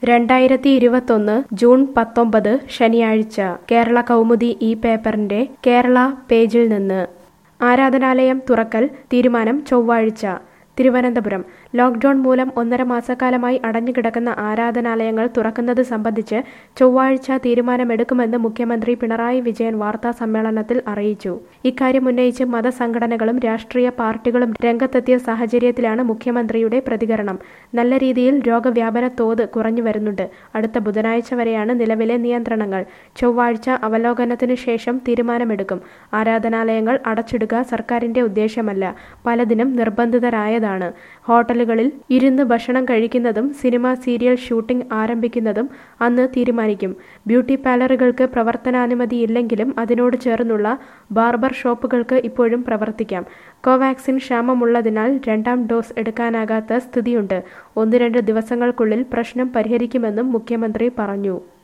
2021 June 19 ശനിയാഴ്ച കേരള കൗമുദി ഈ പേപ്പറിന്റെ കേരള പേജിൽ നിന്ന് ആരാധനാലയം തുറക്കൽ തീരുമാനം ചൊവ്വാഴ്ച തിരുവനന്തപുരം ലോക്ക്ഡൌൺ മൂലം 1.5 മാസക്കാലമായി അടഞ്ഞുകിടക്കുന്ന ആരാധനാലയങ്ങൾ തുറക്കുന്നത് സംബന്ധിച്ച് ചൊവ്വാഴ്ച തീരുമാനമെടുക്കുമെന്ന് മുഖ്യമന്ത്രി പിണറായി വിജയൻ വാർത്താ സമ്മേളനത്തിൽ അറിയിച്ചു. ഇക്കാര്യം ഉന്നയിച്ച് മതസംഘടനകളും രാഷ്ട്രീയ പാർട്ടികളും രംഗത്തെത്തിയ സാഹചര്യത്തിലാണ് മുഖ്യമന്ത്രിയുടെ പ്രതികരണം. നല്ല രീതിയിൽ രോഗവ്യാപന തോത് കുറഞ്ഞു വരുന്നുണ്ട്. അടുത്ത ബുധനാഴ്ച വരെയാണ് നിലവിലെ നിയന്ത്രണങ്ങൾ. ചൊവ്വാഴ്ച അവലോകനത്തിനു ശേഷം തീരുമാനമെടുക്കും. ആരാധനാലയങ്ങൾ അടച്ചിടുക സർക്കാരിന്റെ ഉദ്ദേശമല്ല. പലതിനും നിർബന്ധിതരായതാണ്. ഹോട്ടലുകളിൽ ഇരുന്ന് ഭക്ഷണം കഴിക്കുന്നതും സിനിമ സീരിയൽ ഷൂട്ടിംഗ് ആരംഭിക്കുന്നതും അന്ന് തീരുമാനിക്കും. ബ്യൂട്ടി പാർലറുകൾക്ക് പ്രവർത്തനാനുമതിയില്ലെങ്കിലും അതിനോട് ചേർന്നുള്ള ബാർബർ ഷോപ്പുകൾക്ക് ഇപ്പോഴും പ്രവർത്തിക്കാം. കോവാക്സിൻ ക്ഷാമമുള്ളതിനാൽ 2ാം ഡോസ് എടുക്കാനാകാത്ത സ്ഥിതിയുണ്ട്. 1-2 ദിവസങ്ങൾക്കുള്ളിൽ പ്രശ്നം പരിഹരിക്കുമെന്നും മുഖ്യമന്ത്രി പറഞ്ഞു.